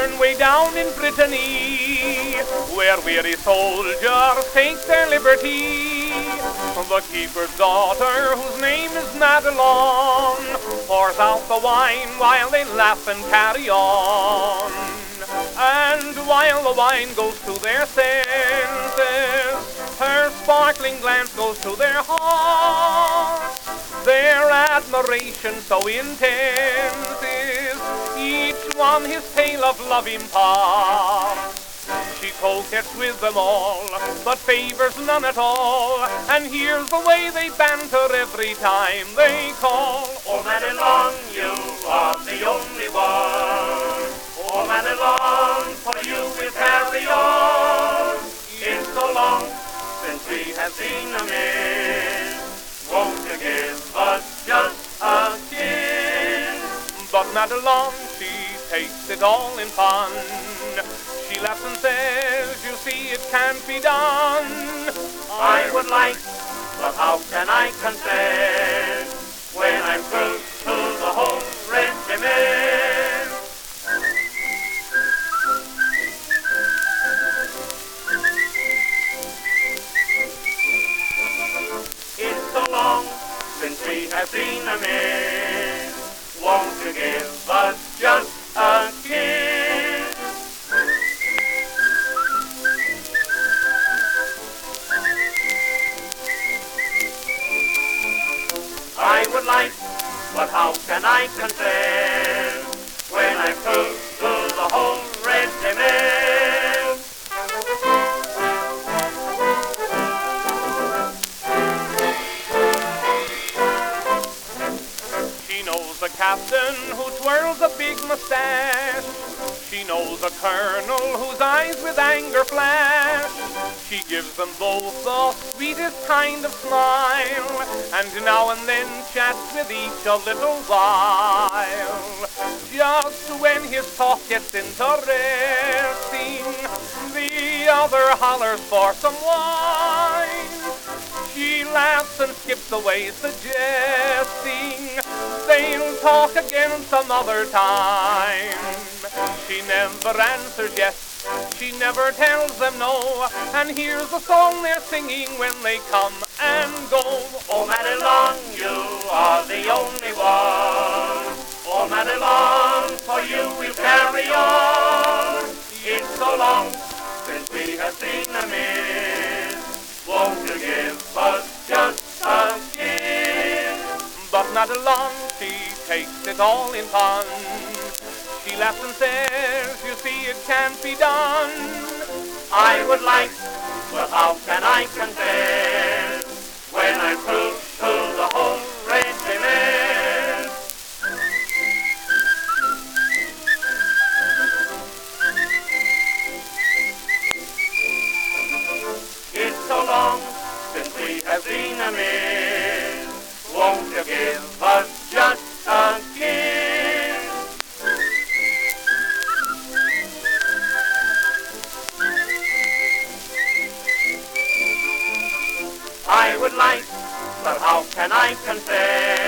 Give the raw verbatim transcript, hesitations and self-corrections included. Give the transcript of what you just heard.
tavern way down in Brittany, where weary soldiers take their liberty. The keeper's daughter, whose name is Madelon, pours out the wine while they laugh and carry on. And while the wine goes to their senses, her sparkling glance goes to their hearts. Their admiration so intense is, each one his tale of love imparts. She coquettes with them all, but favors none at all, and here's the way they banter every time they call. Oh, Madelon, you are the only one. Oh, Madelon, for you we'll carry on. It's so long since we have seen a miss. Won't you give us just a kiss? But Madelon, she takes it all in fun. She laughs and says, you see, it can't be done. I would like, but how can I consent when I'm true to the whole regiment? It's so long since we have seen a miss. Won't you give us just a kiss? I would like, but how can I consent when I'm true to the whole regiment? She knows the captain who twirls a big mustache. She knows a colonel whose eyes with anger flash. She gives them both the sweetest kind of smile, and now and then chats with each a little while. Just when his talk gets interesting, the other hollers for some wine. She laughs and skips away, suggesting they'll talk again some other time. She never answers yes, she never tells them no, and here's the song they're singing when they come and go. Oh, Madelon, you are the only one. Oh, Madelon, for you we'll carry on. It's so long since we have seen a miss. Won't you give us just a kiss? But Madelon, she takes it all in fun. She laughs and says, you see, it can't be done. I would like, but how can I consent when I'm true to the whole regiment? It's so long since we have seen a miss. Won't you give us just a kiss? I would like, but how can I consent